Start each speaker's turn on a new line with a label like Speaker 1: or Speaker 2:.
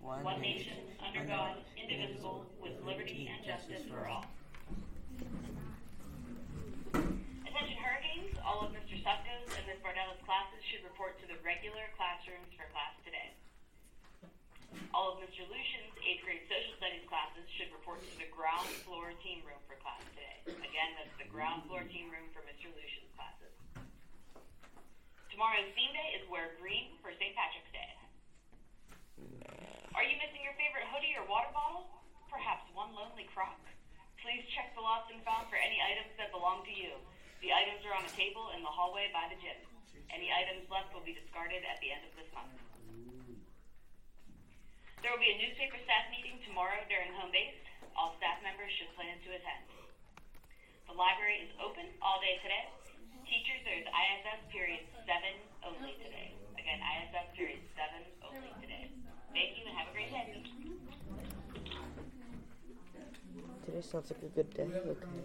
Speaker 1: one nation, under God, indivisible, with liberty and justice for all. Attention Hurricanes, all of Mr. Sutko's and Ms. Bardella's classes should report to the regular classrooms for class today. All of Mr. Lucian's 8th grade social studies classes should report to the ground floor team room for class today. Again, that's the ground floor team room for Mr. Lucian's classes. Tomorrow's theme day is Wear Green for St. Patrick's Day. Are you missing your favorite hoodie or water bottle? Perhaps one lonely crock? Please check the lost and found for any items that belong to you. The items are on a table in the hallway by the gym. Any items left will be discarded at the end of this month. There will be a newspaper staff meeting tomorrow during home base. All staff members should plan to attend. The library is open all day today. Teachers, there's ISS period 7 only today. Again, ISS period 7 only today. Thank you and have a great day.
Speaker 2: Today sounds like a good day. Okay.